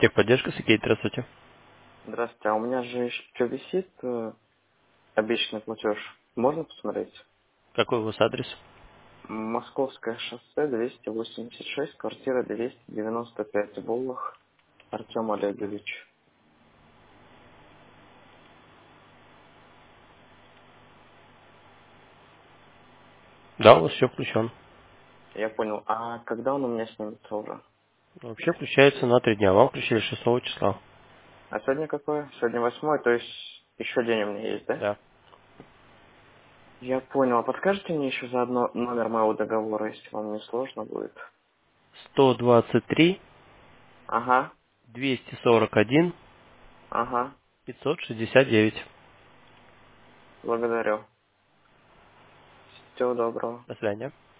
Техподдержка, Сергей, здравствуйте. Здравствуйте, а у меня же еще висит обещанный платеж. Можно посмотреть? Какой у вас адрес? Московское шоссе, 286, квартира 295, Волох, Артем Олегович. Да, у вас все включен. Я понял. А когда он у меня снимется уже? Вообще включается на 3 дня. Вам включили 6 числа. А сегодня какое? Сегодня 8, то есть еще день у меня есть, да? Да. Я понял. А подскажете мне еще заодно номер моего договора, если вам не сложно будет? 123 Ага, 241 ага. 569. Благодарю. Всего доброго. До свидания.